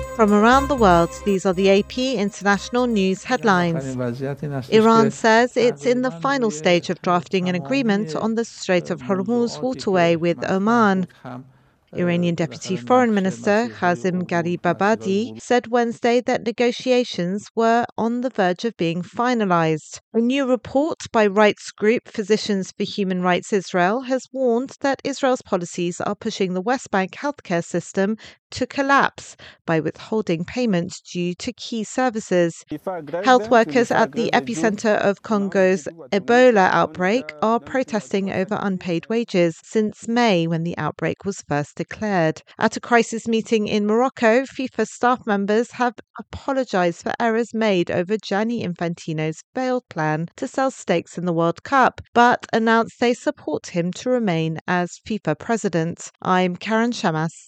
From around the world, these are the AP International News headlines. Iran says it's in the final stage of drafting an agreement on the Strait of Hormuz waterway with Oman. Iranian Deputy Foreign Minister Kazem Garibabadi said Wednesday that negotiations were on the verge of being finalized. A new report by rights group Physicians for Human Rights Israel has warned that Israel's policies are pushing the West Bank healthcare system to collapse by withholding payments due to key services. Health workers at the epicenter of Congo's Ebola outbreak are protesting over unpaid wages since May, when the outbreak was first declared. At a crisis meeting in Morocco, FIFA staff members have apologized for errors made over Gianni Infantino's failed plan to sell stakes in the World Cup, but announced they support him to remain as FIFA president. I'm Karen Shamas.